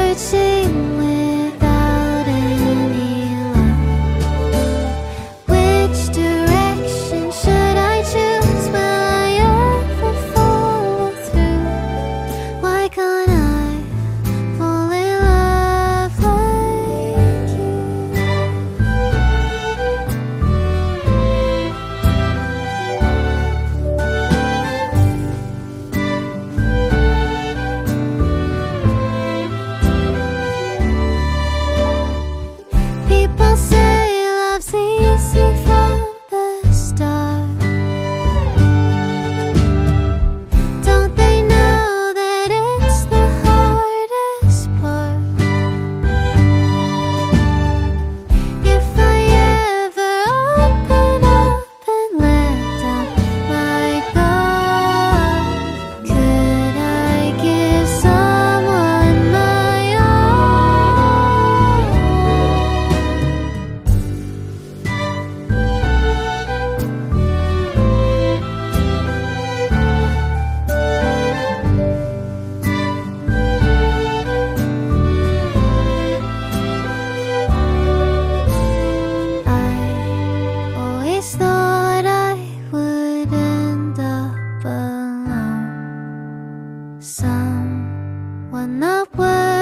searching without any love. Which direction should I choose? Will I ever follow through? Why can't I fall in love like you? People say love's easy from the start. Don't they know that it's the hardest part? If I ever open up and let down my guard, could I give someone my all? I always thought I would end up alone. Someone not worth